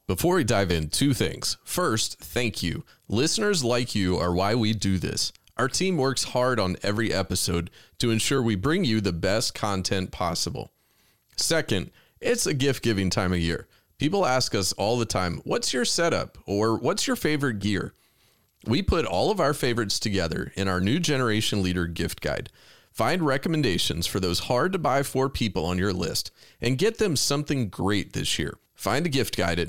Before we dive in, two things. First, thank you. Listeners like you are why we do this. Our team works hard on every episode to ensure we bring you the best content possible. Second, it's a gift-giving time of year. People ask us all the time, what's your setup or what's your favorite gear? We put all of our favorites together in our New Generation Leader gift guide. Find recommendations for those hard-to-buy-for people on your list and get them something great this year. Find a gift guide at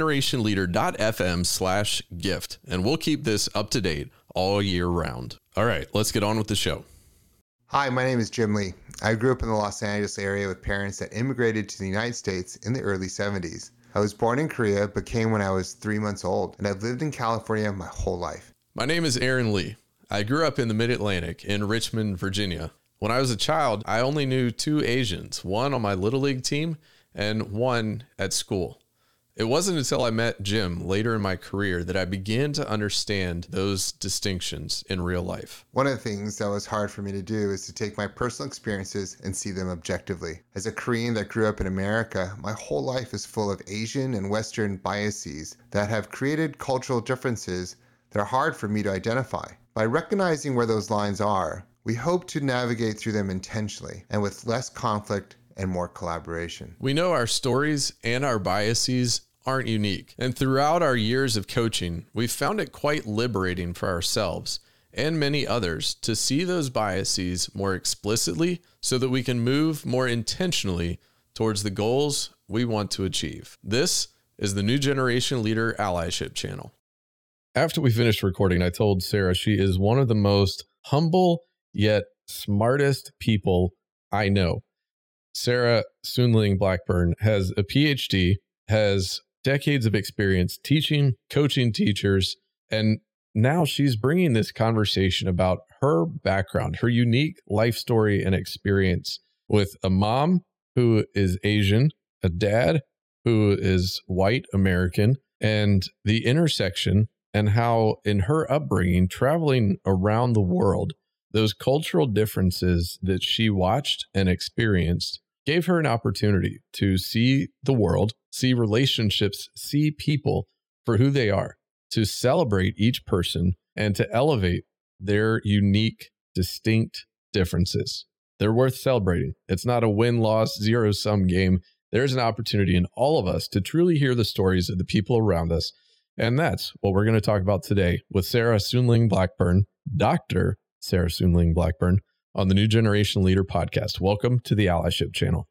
newgenerationleader.fm/gift, and we'll keep this up to date all year round. All right, let's get on with the show. Hi, my name is Jim Lee. I grew up in the Los Angeles area with parents that immigrated to the United States in the early 70s. I was born in Korea, but came when I was 3 months old, and I've lived in California my whole life. My name is Aaron Lee. I grew up in the Mid-Atlantic in Richmond, Virginia. When I was a child, I only knew two Asians, one on my Little League team and one at school. It wasn't until I met Jim later in my career that I began to understand those distinctions in real life. One of the things that was hard for me to do is to take my personal experiences and see them objectively. As a Korean that grew up in America, my whole life is full of Asian and Western biases that have created cultural differences that are hard for me to identify. By recognizing where those lines are, we hope to navigate through them intentionally and with less conflict and more collaboration. We know our stories and our biases aren't unique. And throughout our years of coaching, we've found it quite liberating for ourselves and many others to see those biases more explicitly so that we can move more intentionally towards the goals we want to achieve. This is the New Generation Leader Allyship channel. After we finished recording, I told Sarah she is one of the most humble yet smartest people I know. Sarah Soonling Blackburn has a PhD, has decades of experience teaching, coaching teachers, and now she's bringing this conversation about her background, her unique life story and experience with a mom who is Asian, a dad who is white American, and the intersection and how in her upbringing, traveling around the world, those cultural differences that she watched and experienced gave her an opportunity to see the world, see relationships, see people for who they are, to celebrate each person and to elevate their unique, distinct differences. They're worth celebrating. It's not a win-loss, zero-sum game. There's an opportunity in all of us to truly hear the stories of the people around us. And that's what we're going to talk about today with Sarah Soonling Blackburn, Dr. Sarah Soonling Blackburn, on the New Generation Leader podcast. Welcome to the Allyship channel.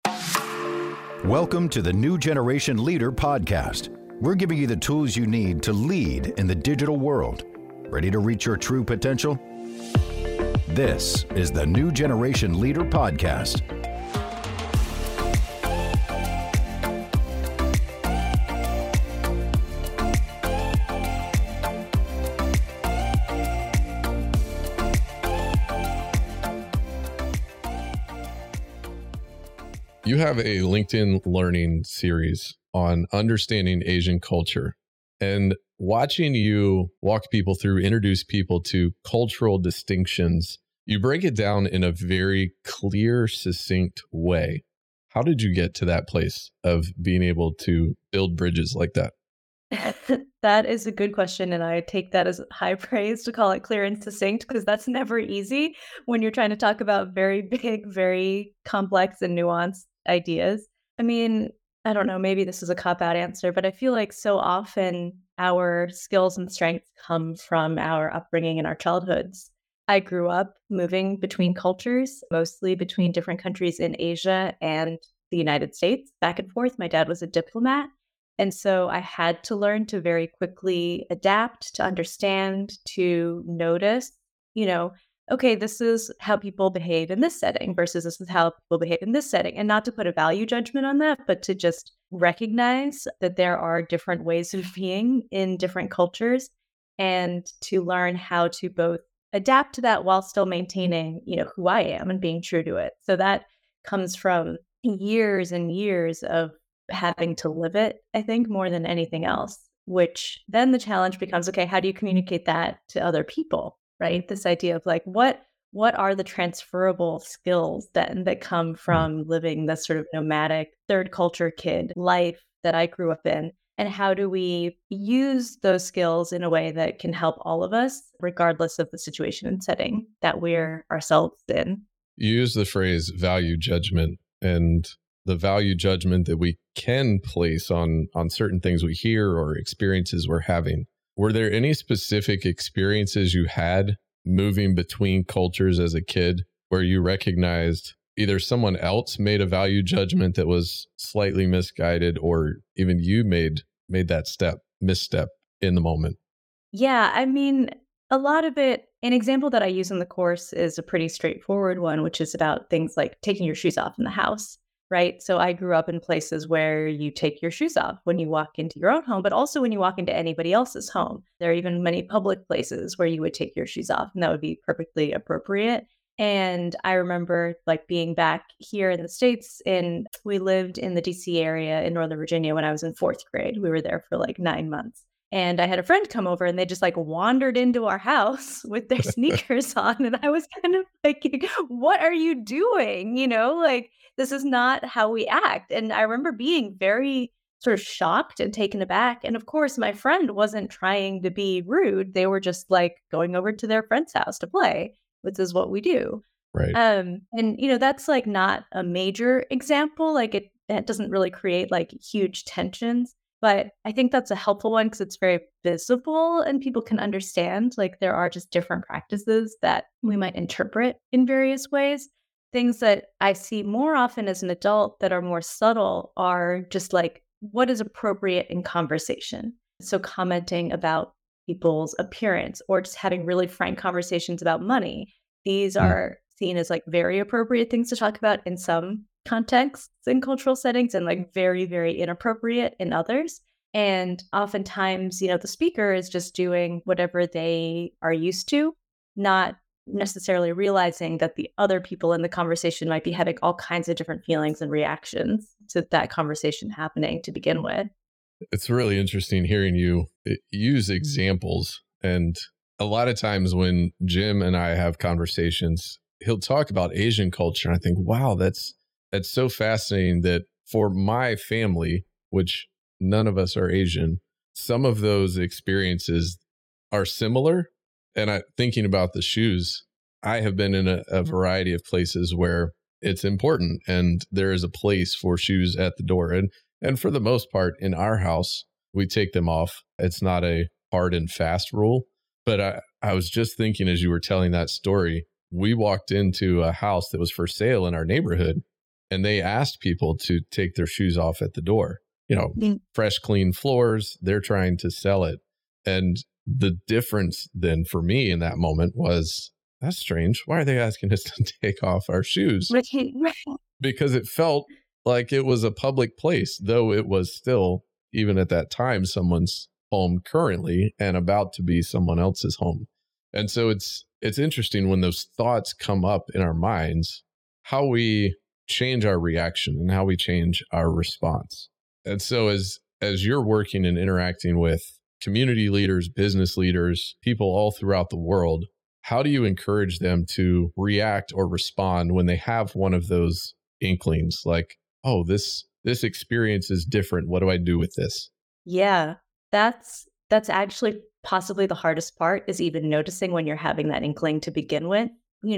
Welcome to the New Generation Leader podcast. We're giving you the tools you need to lead in the digital world. Ready to reach your true potential? This is the New Generation Leader podcast. You have a LinkedIn Learning series on understanding Asian culture, and watching you walk people through, introduce people to cultural distinctions, you break it down in a very clear, succinct way. How did you get to that place of being able to build bridges like that? That is a good question, and I take that as high praise to call it clear and succinct, because that's never easy when you're trying to talk about very big, very complex and nuanced ideas. I mean, I don't know, maybe this is a cop-out answer, but I feel like so often our skills and strengths come from our upbringing and our childhoods. I grew up moving between cultures, mostly between different countries in Asia and the United States, back and forth. My dad was a diplomat. And so I had to learn to very quickly adapt, to understand, to notice, okay, this is how people behave in this setting versus this is how people behave in this setting. And not to put a value judgment on that, but to just recognize that there are different ways of being in different cultures and to learn how to both adapt to that while still maintaining, who I am and being true to it. So that comes from years and years of having to live it, I think, more than anything else, which then the challenge becomes, okay, how do you communicate that to other people, right? This idea of like, what are the transferable skills then that come from living this sort of nomadic third culture kid life that I grew up in? And how do we use those skills in a way that can help all of us, regardless of the situation and setting that we're ourselves in? You use the phrase value judgment, and the value judgment that we can place on certain things we hear or experiences we're having. Were there any specific experiences you had moving between cultures as a kid where you recognized either someone else made a value judgment that was slightly misguided, or even you made that misstep in the moment? Yeah, I mean, a lot of it, an example that I use in the course is a pretty straightforward one, which is about things like taking your shoes off in the house, right? So I grew up in places where you take your shoes off when you walk into your own home, but also when you walk into anybody else's home. There are even many public places where you would take your shoes off, and that would be perfectly appropriate. And I remember like being back here in the States, and we lived in the DC area in Northern Virginia when I was in 4th grade. We were there for like 9 months. And I had a friend come over, and they just like wandered into our house with their sneakers on. And I was kind of like, what are you doing? Like, this is not how we act. And I remember being very sort of shocked and taken aback. And of course, my friend wasn't trying to be rude. They were just like going over to their friend's house to play, which is what we do. Right. And that's like not a major example. Like it doesn't really create like huge tensions. But I think that's a helpful one because it's very visible and people can understand like there are just different practices that we might interpret in various ways. Things that I see more often as an adult that are more subtle are just like what is appropriate in conversation. So commenting about people's appearance or just having really frank conversations about money. These are seen as like very appropriate things to talk about in some contexts and cultural settings, and like very, very inappropriate in others. And oftentimes, the speaker is just doing whatever they are used to, not necessarily realizing that the other people in the conversation might be having all kinds of different feelings and reactions to that conversation happening to begin with. It's really interesting hearing you use examples. And a lot of times when Jim and I have conversations, he'll talk about Asian culture. And I think, wow, that's so fascinating that for my family, which none of us are Asian, some of those experiences are similar. And thinking about the shoes, I have been in a variety of places where it's important and there is a place for shoes at the door. And for the most part, in our house, we take them off. It's not a hard and fast rule. But I was just thinking as you were telling that story, we walked into a house that was for sale in our neighborhood, and they asked people to take their shoes off at the door. Fresh, clean floors. They're trying to sell it. And the difference then for me in that moment was, that's strange. Why are they asking us to take off our shoes? Because it felt like it was a public place, though it was still, even at that time, someone's home currently and about to be someone else's home. And so it's interesting when those thoughts come up in our minds, how we change our reaction and how we change our response. And so as you're working and interacting with community leaders, business leaders, people all throughout the world, how do you encourage them to react or respond when they have one of those inklings like, oh, this experience is different. What do I do with this? Yeah, that's actually possibly the hardest part, is even noticing when you're having that inkling to begin with.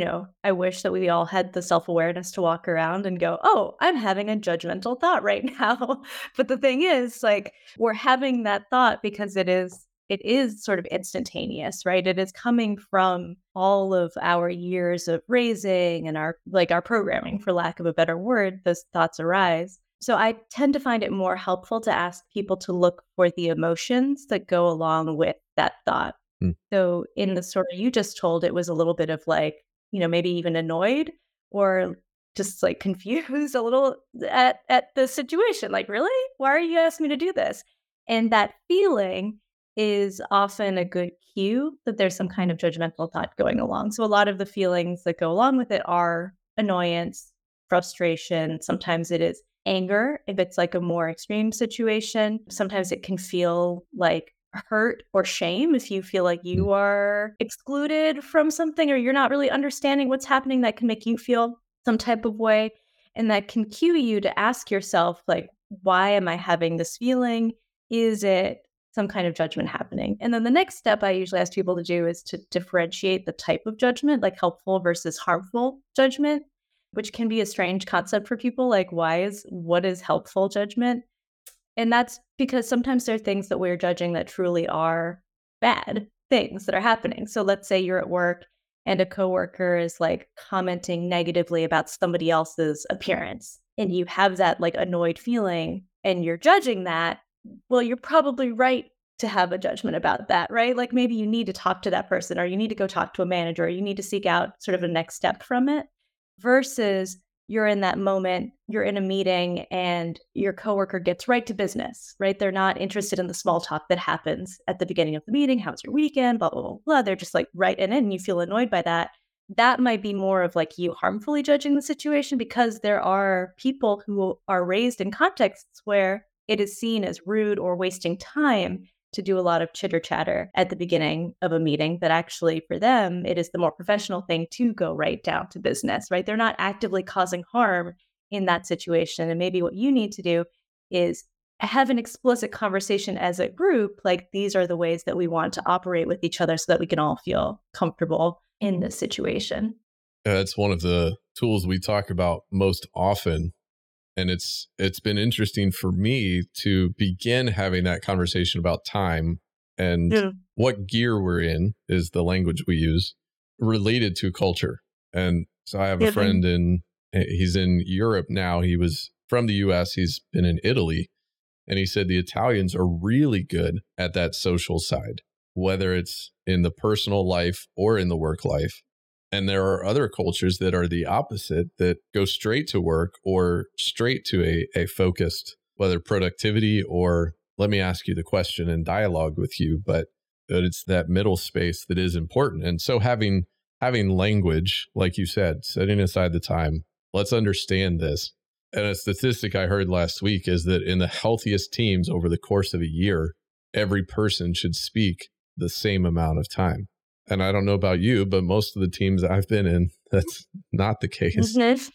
I wish that we all had the self-awareness to walk around and go, oh, I'm having a judgmental thought right now. But the thing is, like, we're having that thought because it is sort of instantaneous, right? It is coming from all of our years of raising and our programming, for lack of a better word. Those thoughts arise. So I tend to find it more helpful to ask people to look for the emotions that go along with that thought. So in the story you just told, it was a little bit of like, maybe even annoyed or just like confused a little at the situation. Like, really? Why are you asking me to do this? And that feeling is often a good cue that there's some kind of judgmental thought going along. So a lot of the feelings that go along with it are annoyance, frustration. Sometimes it is anger if it's like a more extreme situation. Sometimes it can feel like hurt or shame if you feel like you are excluded from something or you're not really understanding what's happening. That can make you feel some type of way. And that can cue you to ask yourself, like, why am I having this feeling? is it some kind of judgment happening? And then the next step I usually ask people to do is to differentiate the type of judgment, like helpful versus harmful judgment, which can be a strange concept for people. Like, what is helpful judgment? And that's because sometimes there are things that we're judging that truly are bad things that are happening. So let's say you're at work and a coworker is like commenting negatively about somebody else's appearance, and you have that like annoyed feeling and you're judging that. Well, you're probably right to have a judgment about that, right? Like maybe you need to talk to that person, or you need to go talk to a manager, or you need to seek out sort of a next step from it, versus you're in that moment, you're in a meeting and your coworker gets right to business, right? They're not interested in the small talk that happens at the beginning of the meeting. How's your weekend? Blah, blah, blah, blah. They're just like right in it, and you feel annoyed by that. That might be more of like you harmfully judging the situation, because there are people who are raised in contexts where it is seen as rude or wasting time to do a lot of chitter chatter at the beginning of a meeting, that actually for them, it is the more professional thing to go right down to business, right? They're not actively causing harm in that situation. And maybe what you need to do is have an explicit conversation as a group, like these are the ways that we want to operate with each other so that we can all feel comfortable in this situation. That's one of the tools we talk about most often. And it's been interesting for me to begin having that conversation about time and what gear we're in is the language we use related to culture. And so I have a friend he's in Europe now. He was from the US. He's been in Italy. And he said the Italians are really good at that social side, whether it's in the personal life or in the work life. And there are other cultures that are the opposite, that go straight to work or straight to a focused, whether productivity or let me ask you the question and dialogue with you. But it's that middle space that is important. And so having language, like you said, setting aside the time, let's understand this. And a statistic I heard last week is that in the healthiest teams over the course of a year, every person should speak the same amount of time. And I don't know about you, but most of the teams I've been in, that's not the case.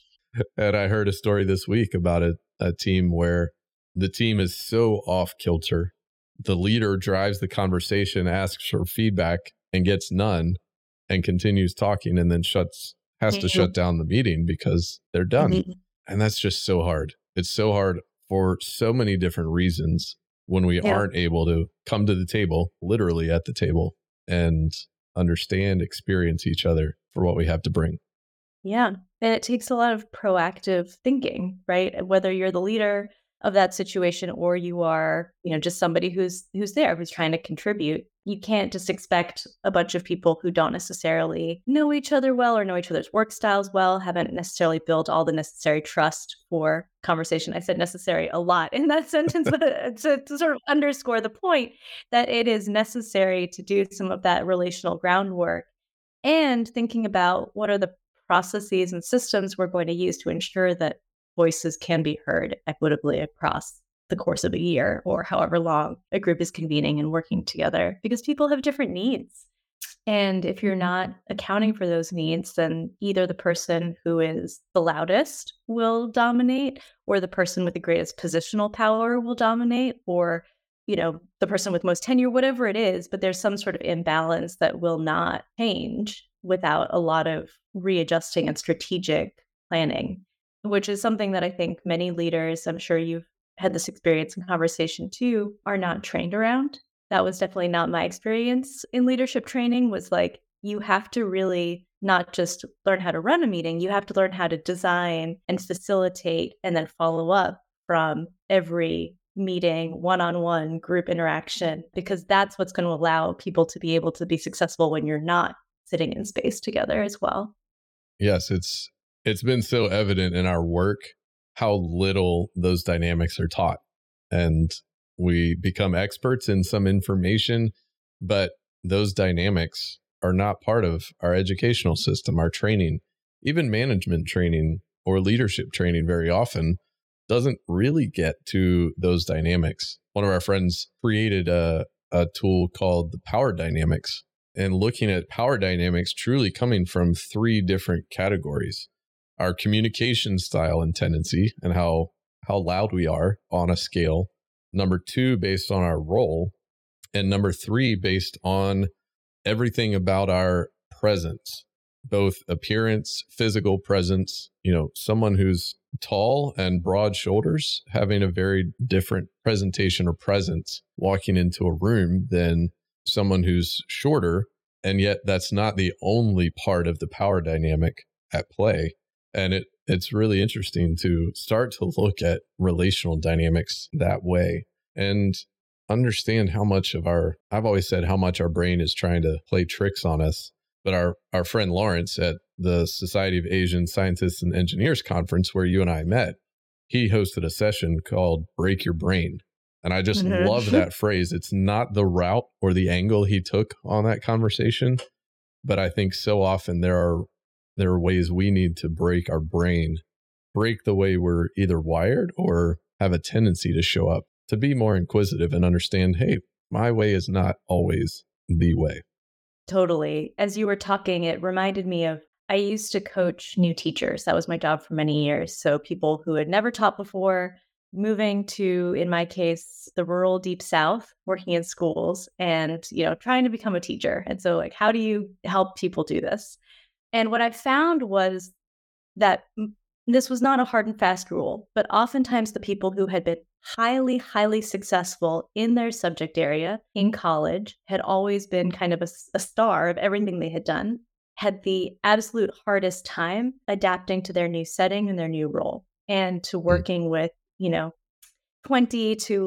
And I heard a story this week about a team where the team is so off kilter. The leader drives the conversation, asks for feedback, and gets none, and continues talking, and then has to shut down the meeting because they're done. And that's just so hard. It's so hard for so many different reasons when we aren't able to come to the table, literally at the table, and understand, experience each other for what we have to bring. Yeah. And it takes a lot of proactive thinking, right? Whether you're the leader of that situation or you are, just somebody who's there, who's trying to contribute. You can't just expect a bunch of people who don't necessarily know each other well or know each other's work styles well, haven't necessarily built all the necessary trust for conversation. I said necessary a lot in that sentence, but to sort of underscore the point that it is necessary to do some of that relational groundwork, and thinking about what are the processes and systems we're going to use to ensure that voices can be heard equitably across the course of a year or however long a group is convening and working together, because people have different needs. And if you're not accounting for those needs, then either the person who is the loudest will dominate, or the person with the greatest positional power will dominate, or, the person with most tenure, whatever it is. But there's some sort of imbalance that will not change without a lot of readjusting and strategic planning, which is something that I think many leaders, I'm sure you've had this experience and conversation too, are not trained around. That was definitely not my experience in leadership training. Was like, you have to really not just learn how to run a meeting, you have to learn how to design and facilitate and then follow up from every meeting, one-on-one group interaction, because that's what's going to allow people to be able to be successful when you're not sitting in space together as well. Yes, it's been so evident in our work how little those dynamics are taught. And we become experts in some information, but those dynamics are not part of our educational system, our training. Even management training or leadership training very often doesn't really get to those dynamics. One of our friends created a tool called the Power Dynamics, and looking at power dynamics truly coming from 3 different categories: our communication style and tendency, and how loud we are on a scale, Number two, based on our role. And number three, based on everything about our presence, both appearance, physical presence. Someone who's tall and broad shoulders having a very different presentation or presence walking into a room than someone who's shorter. And yet that's not the only part of the power dynamic at play. And it's really interesting to start to look at relational dynamics that way and understand how much I've always said how much our brain is trying to play tricks on us. But our friend Lawrence at the Society of Asian Scientists and Engineers conference where you and I met, he hosted a session called Break Your Brain. And I just love that phrase. It's not the route or the angle he took on that conversation, but I think so often there are ways we need to break our brain, break the way we're either wired or have a tendency to show up, to be more inquisitive and understand, hey, my way is not always the way. Totally. As you were talking, it reminded me of, I used to coach new teachers. That was my job for many years. So people who had never taught before, moving to, in my case, the rural deep South, working in schools and, trying to become a teacher. And so how do you help people do this? And what I found was that this was not a hard and fast rule, but oftentimes the people who had been highly, highly successful in their subject area in college, had always been kind of a star of everything they had done, had the absolute hardest time adapting to their new setting and their new role and to working with, 20 to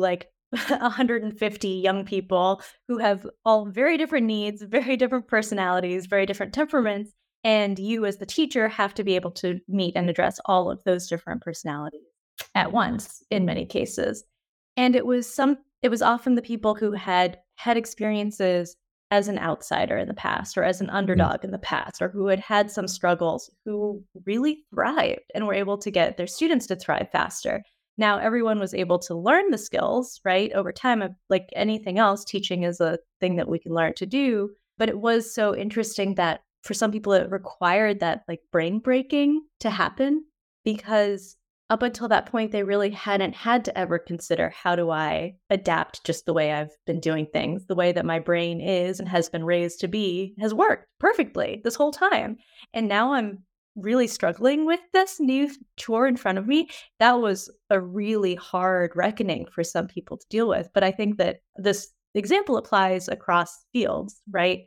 150 young people who have all very different needs, very different personalities, very different temperaments. And you as the teacher have to be able to meet and address all of those different personalities at once in many cases. And it was often the people who had experiences as an outsider in the past or as an underdog in the past, or who had some struggles, who really thrived and were able to get their students to thrive faster. Now, everyone was able to learn the skills, right? Over time, like anything else, teaching is a thing that we can learn to do. But it was so interesting that for some people, it required that brain breaking to happen, because up until that point, they really hadn't had to ever consider, how do I adapt just the way I've been doing things? The way that my brain is and has been raised to be has worked perfectly this whole time. And now I'm really struggling with this new chore in front of me. That was a really hard reckoning for some people to deal with. But I think that this example applies across fields, right?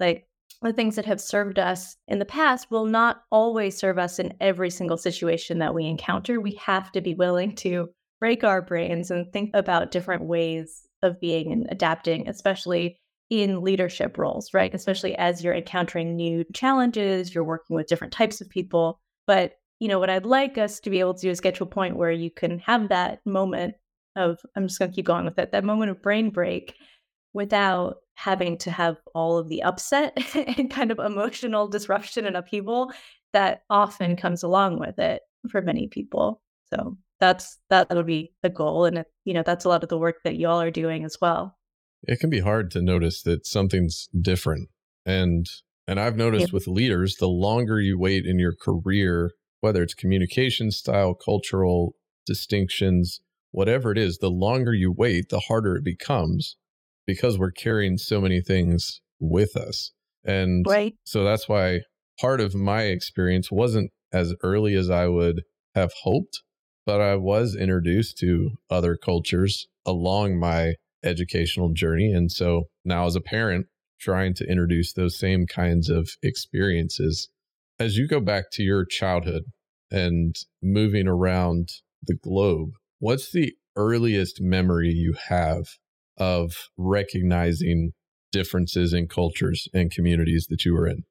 The things that have served us in the past will not always serve us in every single situation that we encounter. We have to be willing to break our brains and think about different ways of being and adapting, especially in leadership roles, right? Especially as you're encountering new challenges, you're working with different types of people. But, what I'd like us to be able to do is get to a point where you can have that moment of, I'm just going to keep going with it, that moment of brain break without having to have all of the upset and kind of emotional disruption and upheaval that often comes along with it for many people. So that'll be the goal. And, that's a lot of the work that y'all are doing as well. It can be hard to notice that something's different. And I've noticed with leaders, the longer you wait in your career, whether it's communication style, cultural distinctions, whatever it is, the longer you wait, the harder it becomes, because we're carrying so many things with us. And so that's why part of my experience wasn't as early as I would have hoped, but I was introduced to other cultures along my educational journey. And so now as a parent, trying to introduce those same kinds of experiences. As you go back to your childhood and moving around the globe, what's the earliest memory you have of recognizing differences in cultures and communities that you were in?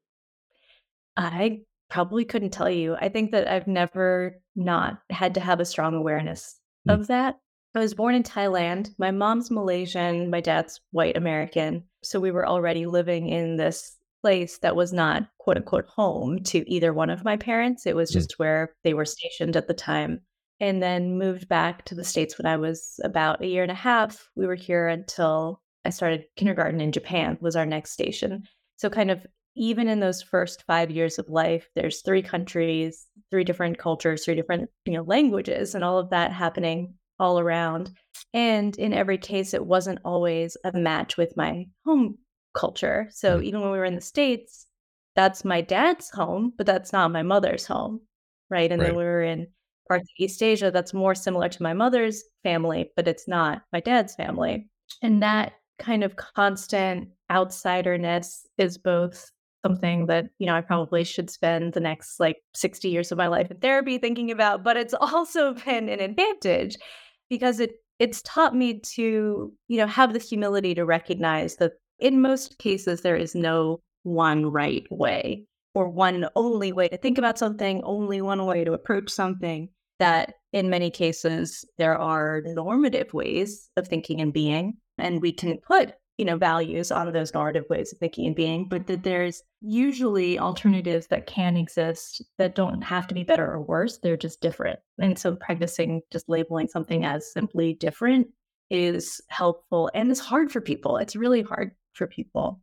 I probably couldn't tell you. I think that I've never not had to have a strong awareness of that. I was born in Thailand. My mom's Malaysian, my dad's white American. So we were already living in this place that was not quote unquote home to either one of my parents. It was just where they were stationed at the time. And then moved back to the States when I was about a year and a half. We were here until I started kindergarten in Japan, was our next station. So kind of even in those first 5 years of life, there's 3 countries, 3 different cultures, 3 different languages, and all of that happening all around. And in every case, it wasn't always a match with my home culture. So even when we were in the States, that's my dad's home, but that's not my mother's home, right? And then Right. we were in parts of East Asia that's more similar to my mother's family, but it's not my dad's family. And that kind of constant outsiderness is both something that, I probably should spend the next like 60 years of my life in therapy thinking about, but it's also been an advantage because it's taught me to, have the humility to recognize that in most cases there is no one right way or one only way to think about something, only one way to approach something, that in many cases there are normative ways of thinking and being, and we can put values on those normative ways of thinking and being, but that there's usually alternatives that can exist that don't have to be better or worse. They're just different. And so practicing just labeling something as simply different is helpful, and it's hard for people. It's really hard for people.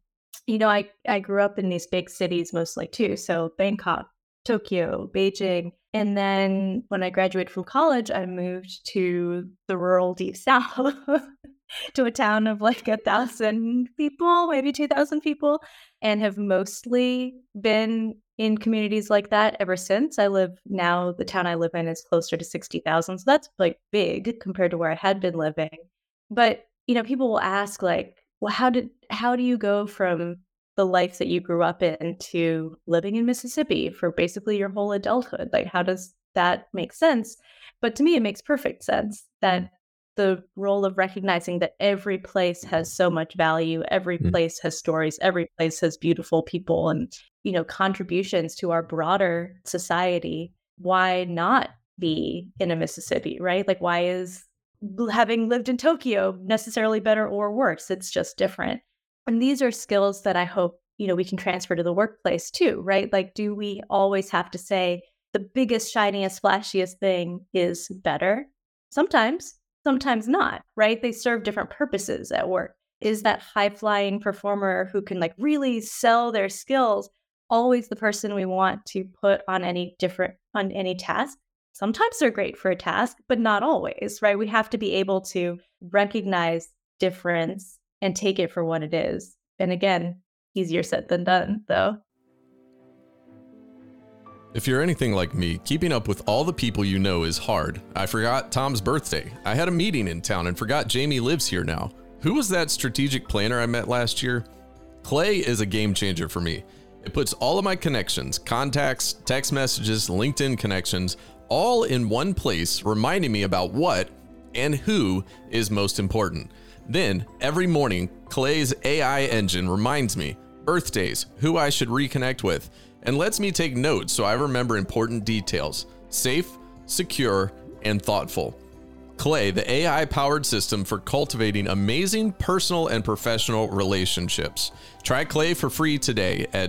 I grew up in these big cities mostly too. So Bangkok, Tokyo, Beijing. And then when I graduated from college, I moved to the rural deep south to a town of like 1,000 people, maybe 2,000 people, and have mostly been in communities like that ever since. The town I live in is closer to 60,000. So that's like big compared to where I had been living. But, people will ask like, well, how do you go from the life that you grew up in to living in Mississippi for basically your whole adulthood? Like, how does that make sense? But to me, it makes perfect sense that the role of recognizing that every place has so much value, every place has stories, every place has beautiful people and, contributions to our broader society. Why not be in a Mississippi, right? Like, why is having lived in Tokyo necessarily better or worse? It's just different. And these are skills that I hope, we can transfer to the workplace too, right? Like, do we always have to say the biggest, shiniest, flashiest thing is better? Sometimes not, right? They serve different purposes at work. Is that high-flying performer who can like really sell their skills always the person we want to put on any task? Sometimes they're great for a task, but not always, right? We have to be able to recognize difference and take it for what it is. And again, easier said than done, though. If you're anything like me, keeping up with all the people you know is hard. I forgot Tom's birthday. I had a meeting in town and forgot Jamie lives here now. Who was that strategic planner I met last year? Clay is a game changer for me. It puts all of my connections, contacts, text messages, LinkedIn connections, all in one place, reminding me about what and who is most important. Then, every morning, Clay's AI engine reminds me, birthdays, who I should reconnect with, and lets me take notes so I remember important details. Safe, secure, and thoughtful. Clay, the AI-powered system for cultivating amazing personal and professional relationships. Try Clay for free today at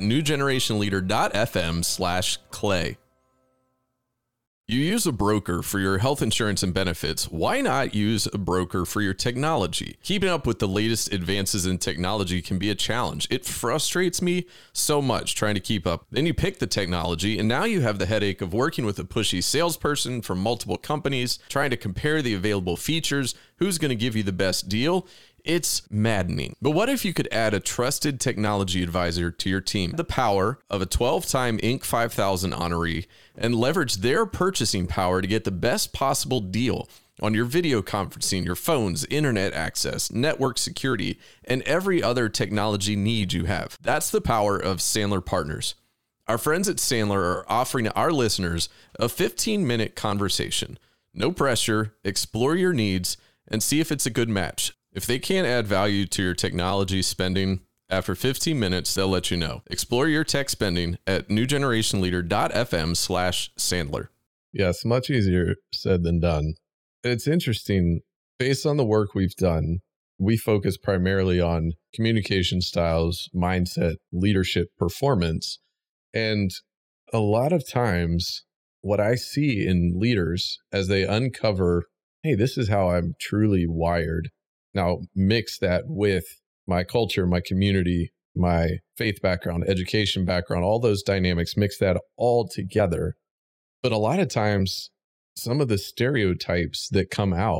newgenerationleader.fm/Clay. You use a broker for your health insurance and benefits. Why not use a broker for your technology? Keeping up with the latest advances in technology can be a challenge. It frustrates me so much trying to keep up. Then you pick the technology, and now you have the headache of working with a pushy salesperson from multiple companies, trying to compare the available features, who's going to give you the best deal. It's maddening. But what if you could add a trusted technology advisor to your team? The power of a 12-time Inc. 5000 honoree and leverage their purchasing power to get the best possible deal on your video conferencing, your phones, internet access, network security, and every other technology need you have. That's the power of Sandler Partners. Our friends at Sandler are offering our listeners a 15-minute conversation. No pressure, explore your needs, and see if it's a good match. If they can't add value to your technology spending, after 15 minutes, they'll let you know. Explore your tech spending at newgenerationleader.fm/Sandler. Yes, much easier said than done. It's interesting. Based on the work we've done, we focus primarily on communication styles, mindset, leadership, performance. And a lot of times, what I see in leaders as they uncover, hey, this is how I'm truly wired. Now, mix that with my culture, my community, my faith background, education background, all those dynamics, mix that all together. But a lot of times, some of the stereotypes that come out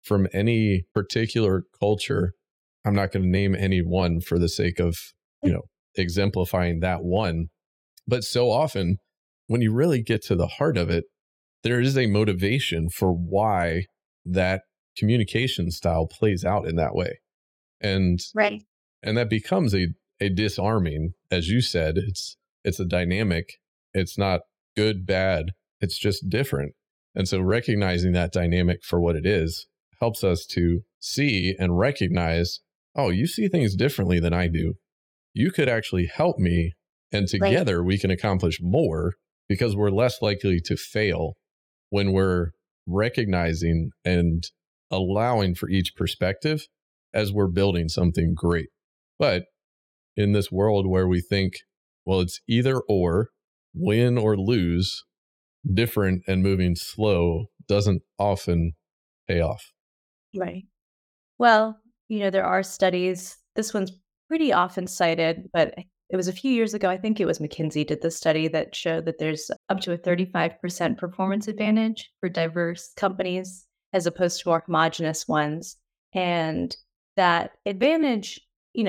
from any particular culture. I'm not going to name any one for the sake of, exemplifying that one. But so often, when you really get to the heart of it, there is a motivation for why that communication style plays out in that way. And Right. and that becomes a disarming, as you said, it's a dynamic. It's not good, bad. It's just different. And so recognizing that dynamic for what it is helps us to see and recognize, oh, you see things differently than I do. You could actually help me. And together we can accomplish more because we're less likely to fail when we're recognizing and allowing for each perspective as we're building something great. But in this world where we think, well, it's either or, win or lose, different and moving slow doesn't often pay off. Right. Well, there are studies. This one's pretty often cited, but it was a few years ago. I think it was McKinsey did this study that showed that there's up to a 35% performance advantage for diverse companies as opposed to more homogenous ones. And that advantage,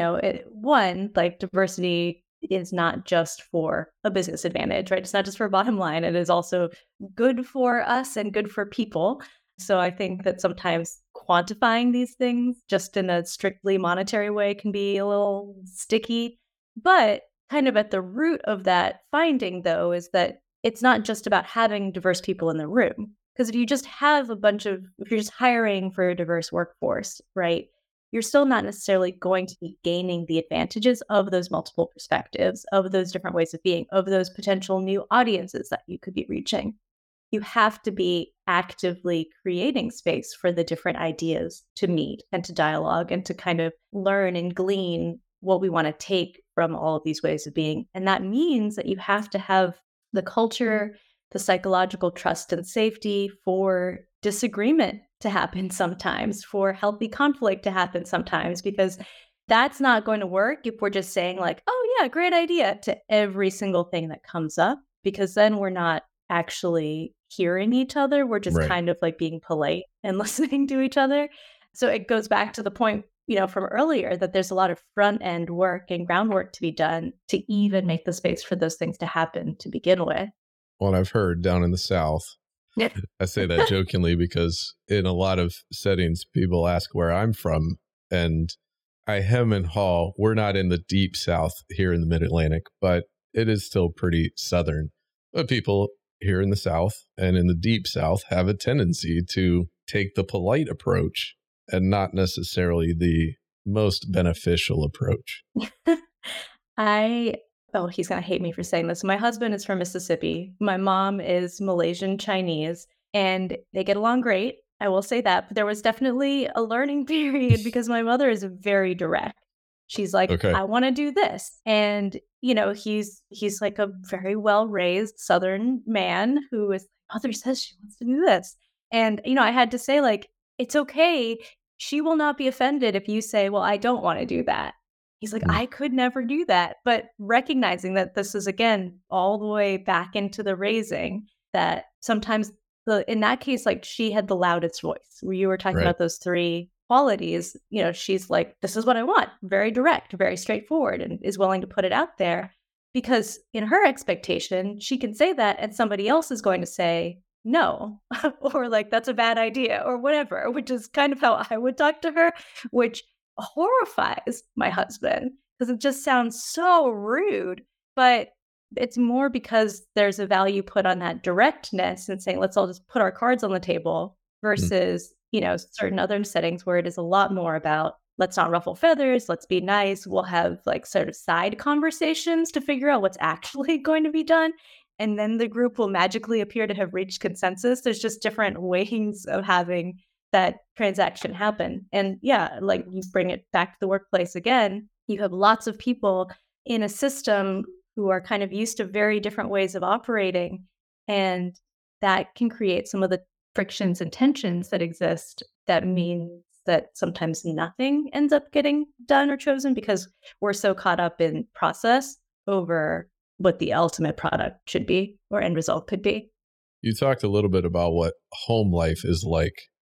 one, like diversity is not just for a business advantage, right? It's not just for a bottom line. It is also good for us and good for people. So I think that sometimes quantifying these things just in a strictly monetary way can be a little sticky. But kind of at the root of that finding, though, is that it's not just about having diverse people in the room. Because if you just have if you're just hiring for a diverse workforce, right, you're still not necessarily going to be gaining the advantages of those multiple perspectives, of those different ways of being, of those potential new audiences that you could be reaching. You have to be actively creating space for the different ideas to meet and to dialogue and to kind of learn and glean what we want to take from all of these ways of being. And that means that you have to have the culture, the psychological trust and safety for disagreement to happen sometimes, for healthy conflict to happen sometimes, because that's not going to work if we're just saying like, oh yeah, great idea to every single thing that comes up, because then we're not actually hearing each other. We're just kind of like being polite and listening to each other. So it goes back to the point, from earlier, that there's a lot of front end work and groundwork to be done to even make the space for those things to happen to begin with. Well, I've heard down in the South, I say that jokingly because in a lot of settings, people ask where I'm from, and I hem and haw. We're not in the deep South here in the Mid-Atlantic, but it is still pretty Southern. But people here in the South and in the deep South have a tendency to take the polite approach and not necessarily the most beneficial approach. He's going to hate me for saying this. My husband is from Mississippi. My mom is Malaysian Chinese, and they get along great. I will say that. But there was definitely a learning period because my mother is very direct. She's like, okay, I want to do this. And, he's like a very well-raised Southern man who is, mother says she wants to do this. And, I had to say, like, it's okay. She will not be offended if you say, well, I don't want to do that. He's like, I could never do that. But recognizing that this is, again, all the way back into the raising, that sometimes in that case, like she had the loudest voice where you were talking about those three qualities. She's like, this is what I want. Very direct, very straightforward, and is willing to put it out there because in her expectation, she can say that and somebody else is going to say, no, or like, that's a bad idea or whatever, which is kind of how I would talk to her, which horrifies my husband because it just sounds so rude. But it's more because there's a value put on that directness and saying, let's all just put our cards on the table versus, certain other settings where it is a lot more about, let's not ruffle feathers, let's be nice. We'll have like sort of side conversations to figure out what's actually going to be done. And then the group will magically appear to have reached consensus. There's just different ways of having that transaction happen. And yeah, like you bring it back to the workplace again, you have lots of people in a system who are kind of used to very different ways of operating. And that can create some of the frictions and tensions that exist. That means that sometimes nothing ends up getting done or chosen because we're so caught up in process over what the ultimate product should be or end result could be. You talked a little bit about what home life is like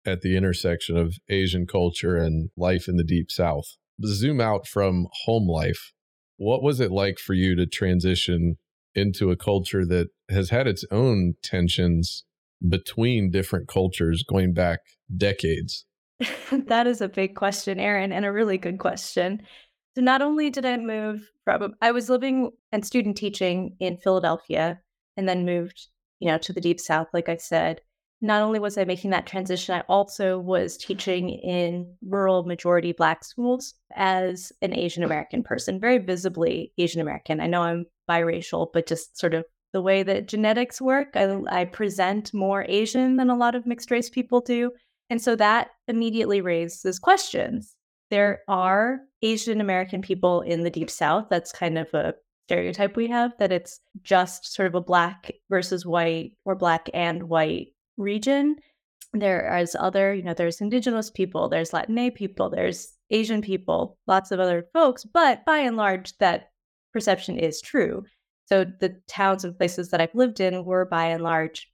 at the intersection of Asian culture and life in the Deep South. Zoom out from home life. What was it like for you to transition into a culture that has had its own tensions between different cultures going back decades? That is a big question, Aaron, and a really good question. So not only did I move I was living and student teaching in Philadelphia and then moved, to the Deep South, like I said. Not only was I making that transition, I also was teaching in rural majority Black schools as an Asian American person, very visibly Asian American. I know I'm biracial, but just sort of the way that genetics work, I present more Asian than a lot of mixed race people do. And so that immediately raises questions. There are Asian American people in the Deep South. That's kind of a stereotype we have, that it's just sort of a Black versus white or Black and white region. There is other, there's Indigenous people, there's Latina people, there's Asian people, lots of other folks, but by and large, that perception is true. So the towns and places that I've lived in were by and large,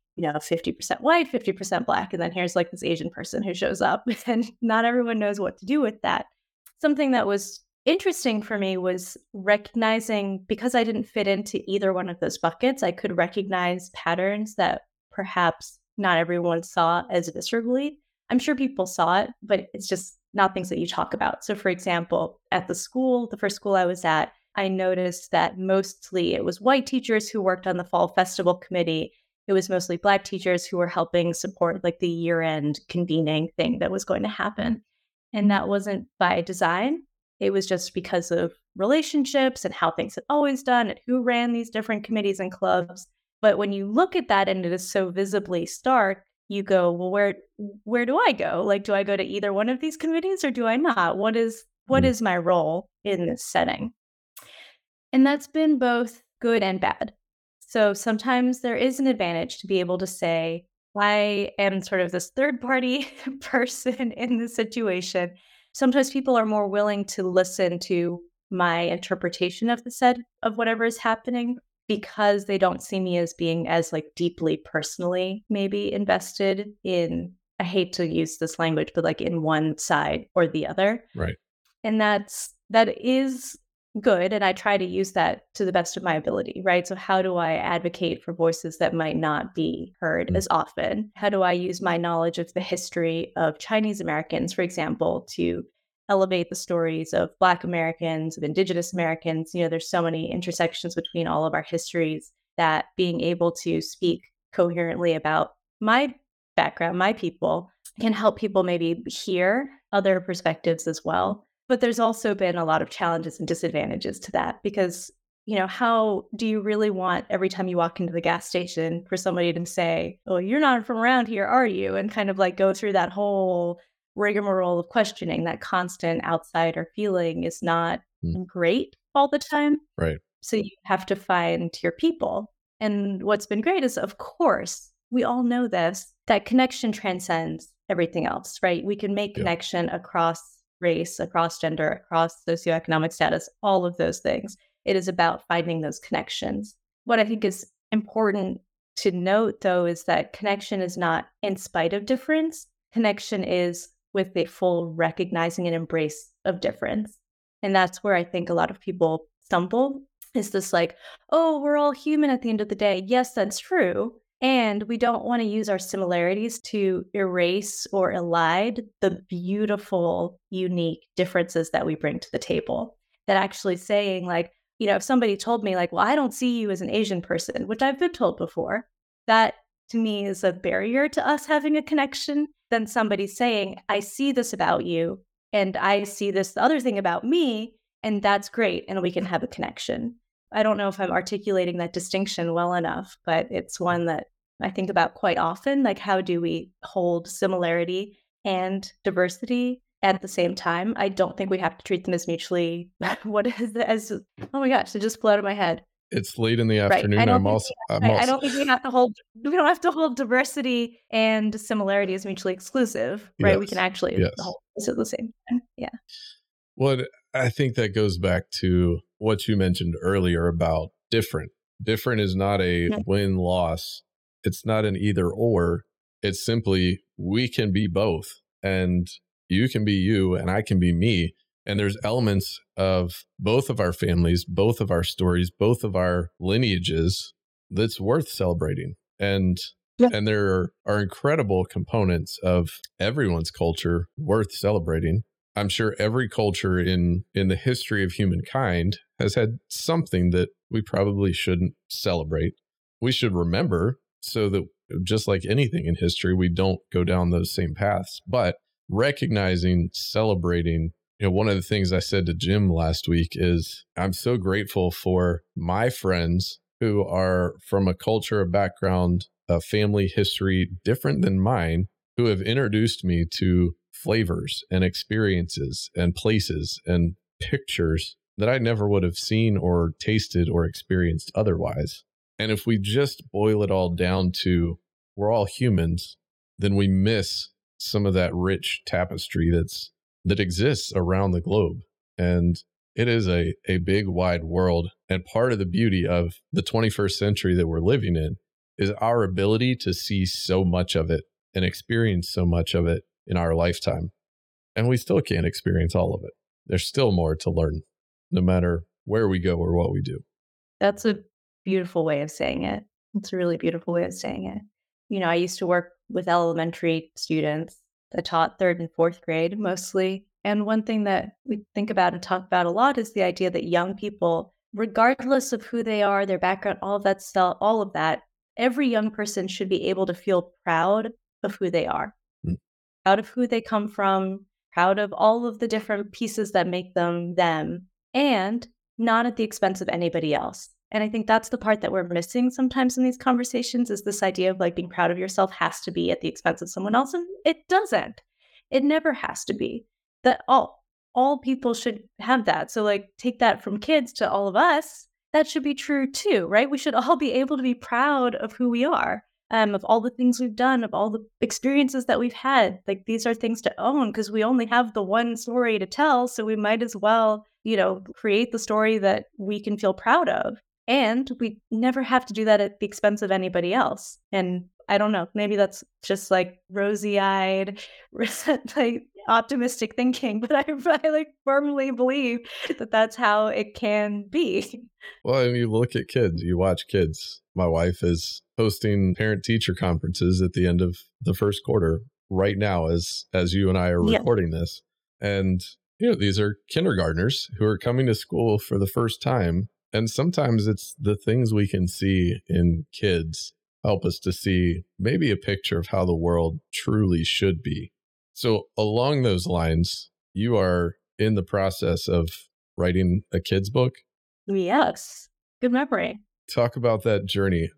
50% white, 50% Black. And then here's like this Asian person who shows up and not everyone knows what to do with that. Something that was interesting for me was recognizing, because I didn't fit into either one of those buckets, I could recognize patterns that perhaps not everyone saw as viscerally. I'm sure people saw it, but it's just not things that you talk about. So for example, at the first school I was at, I noticed that mostly it was white teachers who worked on the fall festival committee. It was mostly Black teachers who were helping support like the year-end convening thing that was going to happen. And that wasn't by design. It was just because of relationships and how things had always done and who ran these different committees and clubs. But when you look at that and it is so visibly stark, you go, well, where do I go? Like, do I go to either one of these committees or do I not? What is my role in this setting? And that's been both good and bad. So sometimes there is an advantage to be able to say, I am sort of this third party person in the situation. Sometimes people are more willing to listen to my interpretation of of whatever is happening, because they don't see me as being as like deeply personally maybe invested in, I hate to use this language, but like in one side or the other. Right. And that is good. And I try to use that to the best of my ability, right? So how do I advocate for voices that might not be heard as often? How do I use my knowledge of the history of Chinese Americans, for example, to elevate the stories of Black Americans, of Indigenous Americans? There's so many intersections between all of our histories that being able to speak coherently about my background, my people, can help people maybe hear other perspectives as well. But there's also been a lot of challenges and disadvantages to that, because, how do you really want every time you walk into the gas station for somebody to say, oh, you're not from around here, are you? And kind of like go through that whole rigmarole of questioning. That constant outsider feeling is not great all the time. Right. So you have to find your people. And what's been great is, of course, we all know this, that connection transcends everything else, right? We can make connection across race, across gender, across socioeconomic status, all of those things. It is about finding those connections. What I think is important to note, though, is that connection is not in spite of difference. Connection is with a full recognizing and embrace of difference. And that's where I think a lot of people stumble, is this like, oh, we're all human at the end of the day. Yes, that's true. And we don't want to use our similarities to erase or elide the beautiful, unique differences that we bring to the table. That actually saying like, if somebody told me like, well, I don't see you as an Asian person, which I've been told before, that to me is a barrier to us having a connection. Than somebody saying, I see this about you and I see this other thing about me, and that's great. And we can have a connection. I don't know if I'm articulating that distinction well enough, but it's one that I think about quite often. Like, how do we hold similarity and diversity at the same time? I don't think we have to treat them as mutually. Oh my gosh, it just flew out of my head. It's late in the afternoon. Right. I don't think we don't have to hold diversity and similarity as mutually exclusive, right? Yes. We can actually hold this at the same time. Yeah. Well, I think that goes back to what you mentioned earlier about different. Different is not a win-loss. It's not an either or. It's simply, we can be both, and you can be you and I can be me. And there's elements of both of our families, both of our stories, both of our lineages that's worth celebrating. And there are incredible components of everyone's culture worth celebrating. I'm sure every culture in the history of humankind has had something that we probably shouldn't celebrate. We should remember, so that just like anything in history, we don't go down those same paths. But recognizing, celebrating, one of the things I said to Jim last week is I'm so grateful for my friends who are from a culture, a background, a family history different than mine, who have introduced me to flavors and experiences and places and pictures that I never would have seen or tasted or experienced otherwise. And if we just boil it all down to we're all humans, then we miss some of that rich tapestry that exists around the globe. And it is a big, wide world. And part of the beauty of the 21st century that we're living in is our ability to see so much of it and experience so much of it in our lifetime. And we still can't experience all of it. There's still more to learn, no matter where we go or what we do. That's a beautiful way of saying it. It's a really beautiful way of saying it. I used to work with elementary students. I taught 3rd and 4th grade mostly. And one thing that we think about and talk about a lot is the idea that young people, regardless of who they are, their background, all of that stuff, all of that, every young person should be able to feel proud of who they are, proud of who they come from, proud of all of the different pieces that make them, and not at the expense of anybody else. And I think that's the part that we're missing sometimes in these conversations, is this idea of like being proud of yourself has to be at the expense of someone else. And it doesn't. It never has to be. That all people should have that. So like take that from kids to all of us. That should be true too, right? We should all be able to be proud of who we are, of all the things we've done, of all the experiences that we've had. Like these are things to own because we only have the one story to tell. So we might as well, create the story that we can feel proud of. And we never have to do that at the expense of anybody else. And I don't know, maybe that's just like rosy-eyed, like optimistic thinking, but I like firmly believe that that's how it can be. Well, and you look at kids, you watch kids. My wife is hosting parent-teacher conferences at the end of the first quarter right now as you and I are recording this. And, these are kindergartners who are coming to school for the first time. And sometimes it's the things we can see in kids help us to see maybe a picture of how the world truly should be. So along those lines, you are in the process of writing a kid's book? Yes. Good memory. Talk about that journey.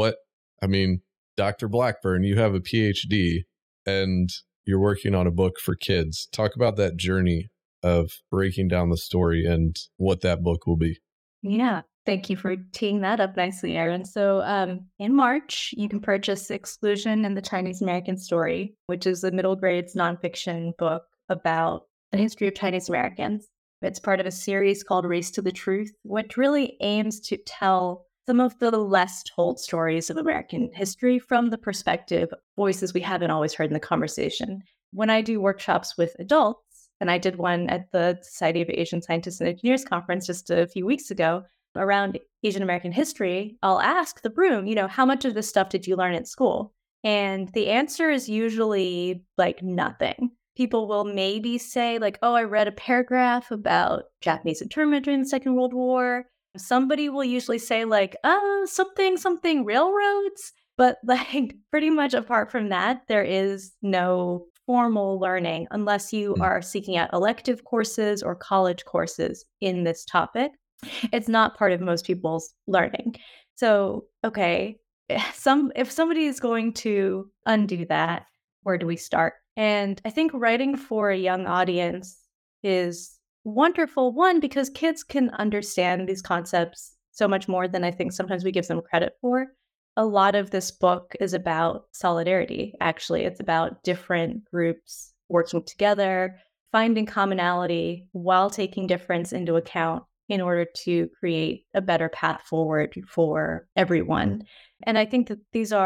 Dr. Blackburn, you have a PhD and you're working on a book for kids. Talk about that journey of breaking down the story and what that book will be. Yeah. Thank you for teeing that up nicely, Aaron. So in March, you can purchase Exclusion and the Chinese American Story, which is a middle grades nonfiction book about the history of Chinese Americans. It's part of a series called Race to the Truth, which really aims to tell some of the less told stories of American history from the perspective of voices we haven't always heard in the conversation. When I do workshops with adults, and I did one at the Society of Asian Scientists and Engineers conference just a few weeks ago around Asian American history, I'll ask the room, how much of this stuff did you learn at school? And the answer is usually like nothing. People will maybe say like, oh, I read a paragraph about Japanese internment during the Second World War. Somebody will usually say like, something railroads. But like pretty much apart from that, there is no formal learning unless you are seeking out elective courses or college courses in this topic. It's not part of most people's learning. So, okay, if somebody is going to undo that, where do we start? And I think writing for a young audience is wonderful. One, because kids can understand these concepts so much more than I think sometimes we give them credit for. A lot of this book is about solidarity, actually. It's about different groups working together, finding commonality while taking difference into account in order to create a better path forward for everyone. And I think that these are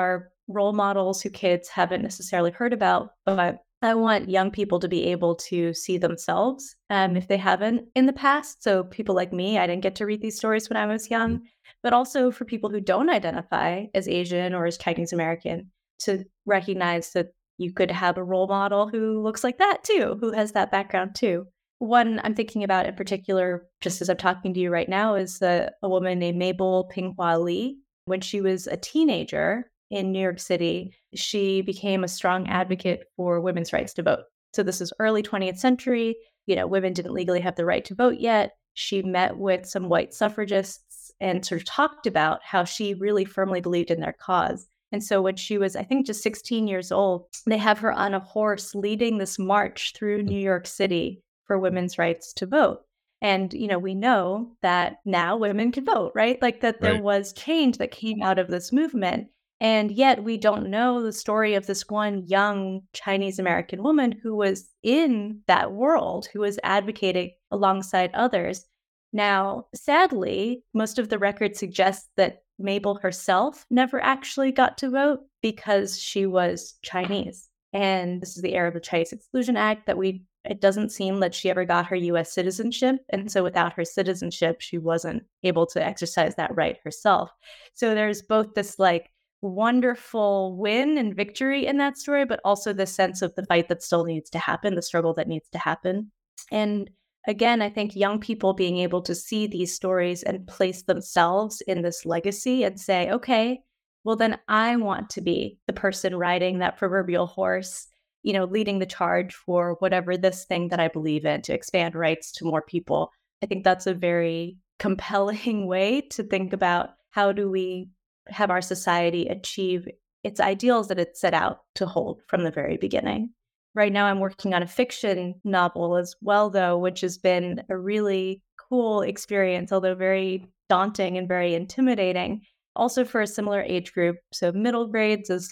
role models who kids haven't necessarily heard about, but I want young people to be able to see themselves if they haven't in the past. So people like me, I didn't get to read these stories when I was young, but also for people who don't identify as Asian or as Chinese American to recognize that you could have a role model who looks like that too, who has that background too. One I'm thinking about in particular, just as I'm talking to you right now, is a woman named Mabel Pinghua Lee. When she was a teenager in New York City, she became a strong advocate for women's rights to vote. So this is early 20th century. Women didn't legally have the right to vote yet. She met with some white suffragists and sort of talked about how she really firmly believed in their cause. And so when she was, I think, just 16 years old, they have her on a horse leading this march through New York City for women's rights to vote. And, we know that now women can vote, right? Like that there was change that came out of this movement. And yet we don't know the story of this one young Chinese American woman who was in that world, who was advocating alongside others. Now, sadly, most of the record suggests that Mabel herself never actually got to vote because she was Chinese. And this is the era of the Chinese Exclusion Act it doesn't seem that she ever got her U.S. citizenship. And so without her citizenship, she wasn't able to exercise that right herself. So there's both this wonderful win and victory in that story, but also the sense of the fight that still needs to happen, the struggle that needs to happen. And again, I think young people being able to see these stories and place themselves in this legacy and say, okay, well, then I want to be the person riding that proverbial horse, leading the charge for whatever this thing that I believe in to expand rights to more people. I think that's a very compelling way to think about how do we have our society achieve its ideals that it set out to hold from the very beginning. Right now, I'm working on a fiction novel as well, though, which has been a really cool experience, although very daunting and very intimidating. Also for a similar age group. So middle grades is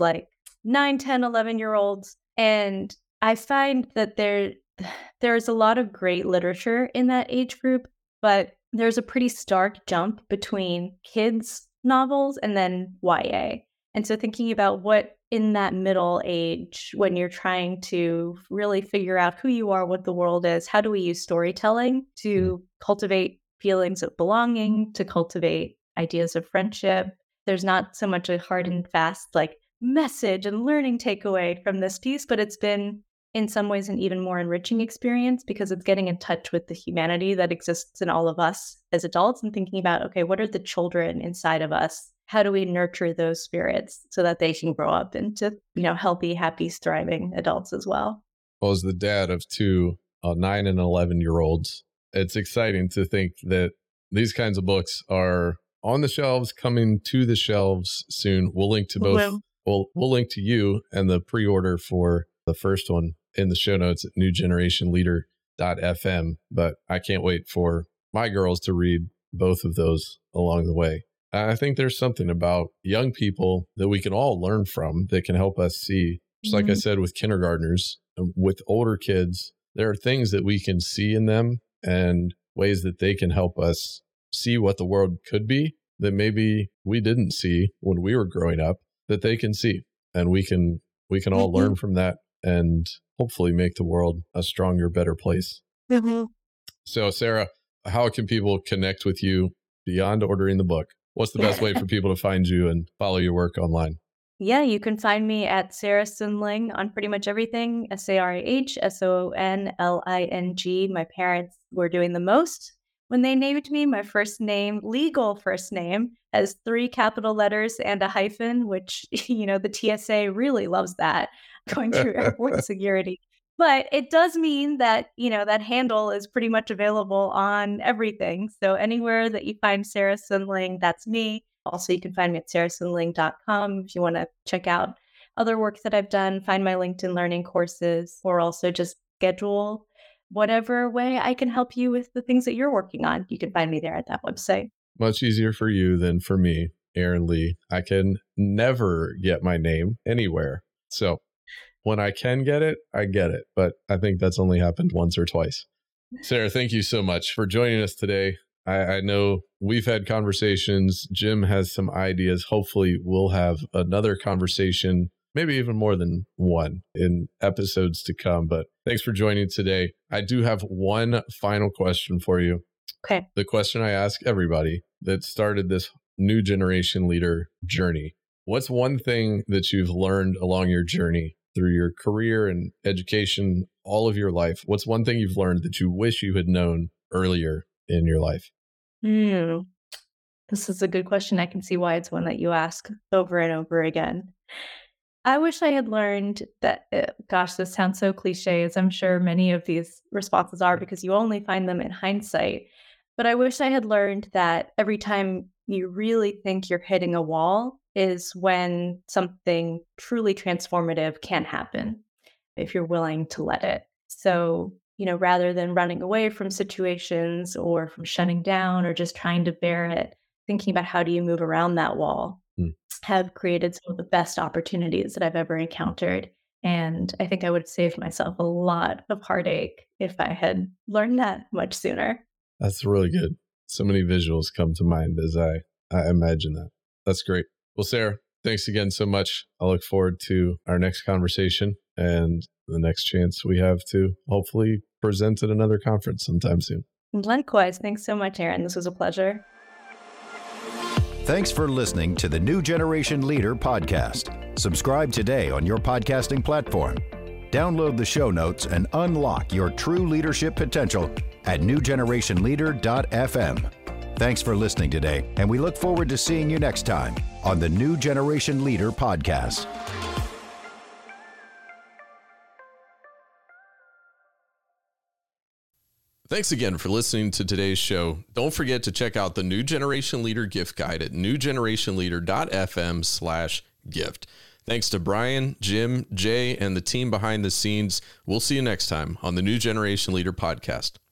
9, 10, 11-year-olds. And I find that there's a lot of great literature in that age group, but there's a pretty stark jump between kids' novels and then YA. And so thinking about what in that middle age, when you're trying to really figure out who you are, what the world is, how do we use storytelling to cultivate feelings of belonging, to cultivate ideas of friendship? There's not so much a hard and fast message and learning takeaway from this piece, but it's been in some ways an even more enriching experience because it's getting in touch with the humanity that exists in all of us as adults and thinking about, okay, what are the children inside of us? How do we nurture those spirits so that they can grow up into, healthy, happy, thriving adults as well? Well, as the dad of two 9 and 11-year-olds, it's exciting to think that these kinds of books are on the shelves, coming to the shelves soon. We'll link to both. We'll link to you and the pre-order for the first one in the show notes at newgenerationleader.fm. But I can't wait for my girls to read both of those along the way. I think there's something about young people that we can all learn from that can help us see. Just like I said, with kindergartners, with older kids, there are things that we can see in them and ways that they can help us see what the world could be that maybe we didn't see when we were growing up, that they can see. And we can all learn from that and hopefully make the world a stronger, better place. So, Sarah, how can people connect with you beyond ordering the book? What's the best way for people to find you and follow your work online? Yeah, you can find me at Sarah Sonling on pretty much everything. SarahSonling. My parents were doing the most when they named me. My first name, legal first name, has 3 capital letters and a hyphen, which, the TSA really loves that going through airport security. But it does mean that, that handle is pretty much available on everything. So anywhere that you find Sarah Sonling, that's me. Also, you can find me at sarahsonling.com if you want to check out other work that I've done, find my LinkedIn Learning courses, or also just schedule whatever way I can help you with the things that you're working on. You can find me there at that website. Much easier for you than for me, Aaron Lee. I can never get my name anywhere. So when I can get it, I get it. But I think that's only happened once or twice. Sarah, thank you so much for joining us today. I know we've had conversations. Jim has some ideas. Hopefully we'll have another conversation, maybe even more than one in episodes to come. But thanks for joining today. I do have one final question for you. Okay. The question I ask everybody that started this new generation leader journey. What's one thing that you've learned along your journey through your career and education, all of your life? What's one thing you've learned that you wish you had known earlier in your life? This is a good question. I can see why it's one that you ask over and over again. I wish I had learned that, gosh, this sounds so cliche, as I'm sure many of these responses are, because you only find them in hindsight. But I wish I had learned that every time you really think you're hitting a wall is when something truly transformative can happen, if you're willing to let it. So, rather than running away from situations or from shutting down or just trying to bear it, thinking about how do you move around that wall have created some of the best opportunities that I've ever encountered. And I think I would have saved myself a lot of heartache if I had learned that much sooner. That's really good. So many visuals come to mind as I imagine that. That's great. Well, Sarah, thanks again so much. I look forward to our next conversation and the next chance we have to hopefully present at another conference sometime soon. Likewise. Thanks so much, Aaron. This was a pleasure. Thanks for listening to the New Generation Leader podcast. Subscribe today on your podcasting platform. Download the show notes and unlock your true leadership potential at newgenerationleader.fm. Thanks for listening today, and we look forward to seeing you next time on the New Generation Leader podcast. Thanks again for listening to today's show. Don't forget to check out the New Generation Leader gift guide at newgenerationleader.fm/gift. Thanks to Brian, Jim, Jay, and the team behind the scenes. We'll see you next time on the New Generation Leader podcast.